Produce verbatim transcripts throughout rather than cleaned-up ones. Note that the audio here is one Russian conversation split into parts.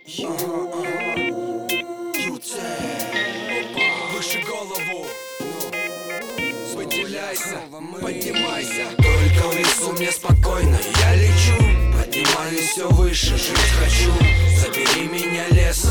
Выше голову, выделяйся, поднимайся. Только в лесу мне спокойно, я лечу. Поднимаюсь все выше, жить хочу. Забери меня, лес.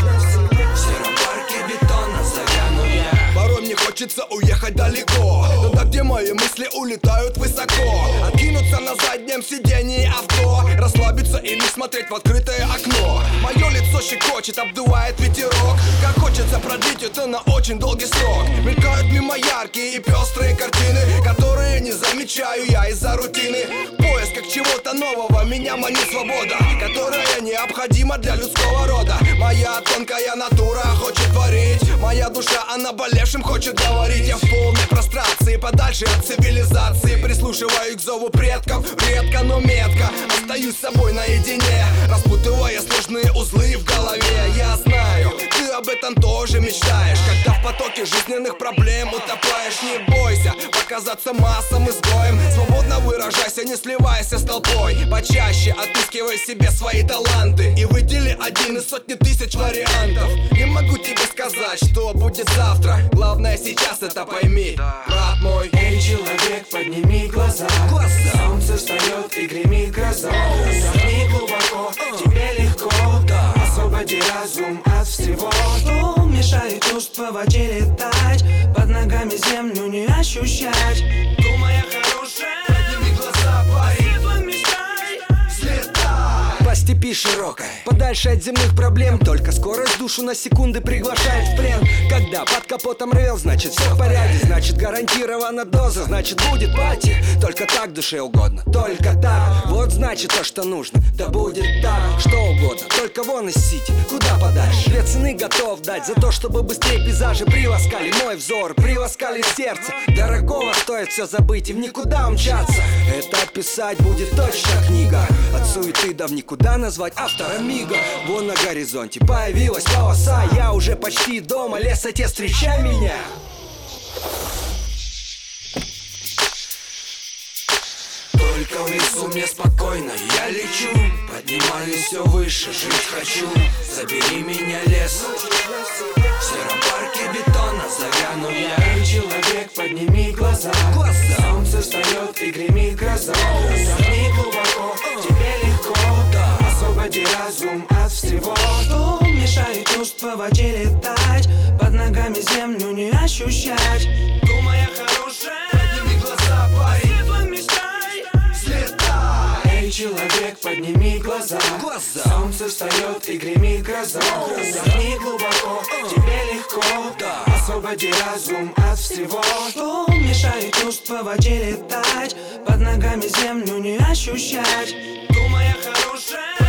В сером парке бетона загляну я. Порой мне хочется уехать далеко, туда, где мои мысли улетают высоко. Откинуться на заднем сидении авто, расслабиться или смотреть в открытое окно. Мое лицо щекочет, обдувает ветерок. Как хочется продлить это на очень долгий срок. Мелькают мимо яркие и пестрые картины, которые не замечаю я из-за рутины. В поисках чего-то нового меня манит свобода, которая необходима для людского рода. Моя тонкая натура хочет творить, моя душа о наболевшем хочет говорить. Я в полной прострации, подальше от цивилизации. Прислушиваюсь к зову предков, редко, но метко остаюсь с собой наедине, распутывая сложные узлы в голове. Я знаю, ты об этом тоже мечтаешь, когда в потоке жизненных проблем утопаешь. Не бойся показаться массам изгоем, свободно выражайся, не сливайся с толпой. Почаще отыскивай себе свои таланты и выдели один из сотни тысяч вариантов. Не могу тебе сказать, что будет завтра, главное сейчас это пойми, брат мой. Эй, человек, подними глаза, глаза. Солнце встает и гремит гроза. Вдохни глубоко, тебе легко, да. Освободи разум от всего, что мешает чувствовать и летать, под ногами землю не ощущать. Думая хорошее, подними глаза, парень. Светло мечтай, взлетай. По степи широкой, подальше от земных проблем. Только скорость душу на секунды приглашает в плен. Когда под капотом рвел, значит все в порядке. Значит гарантирована доза, значит будет пати. Только так душе угодно, только так. Вот значит то, что нужно, да будет так. Что угодно, только вон из сити, куда подальше. Две цены готов дать за то, чтобы быстрее пейзажи приласкали мой взор, приласкали сердце. Дорогого стоит все забыть и в никуда умчаться. Это описать будет точно книга. От суеты да в никуда назвать автора мига. Вон на горизонте появилась полоса, я уже почти дома, лесоте, встречай меня. Только в лесу мне спокойно, я лечу. Поднимаюсь все выше, жить хочу. Забери меня, лес. В сером парке бетона загляну я. Эй, человек, подними глаза, глаза. Солнце встает и гремит гроза. Вдохни глубоко, тебе легко, да. Освободи разум от всего, что мешает чувствовать и летать, под ногами землю не ощущать. Думая хорошее, подними глаза, парень. Светло мечтай, взлетай. Эй, человек, подними глаза, глаза. Солнце встает и гремит гроза. Вдохни глубоко, тебе легко, да. Освободи разум от всего, что мешает чувствовать и летать, под ногами землю не ощущать. Думая хорошее,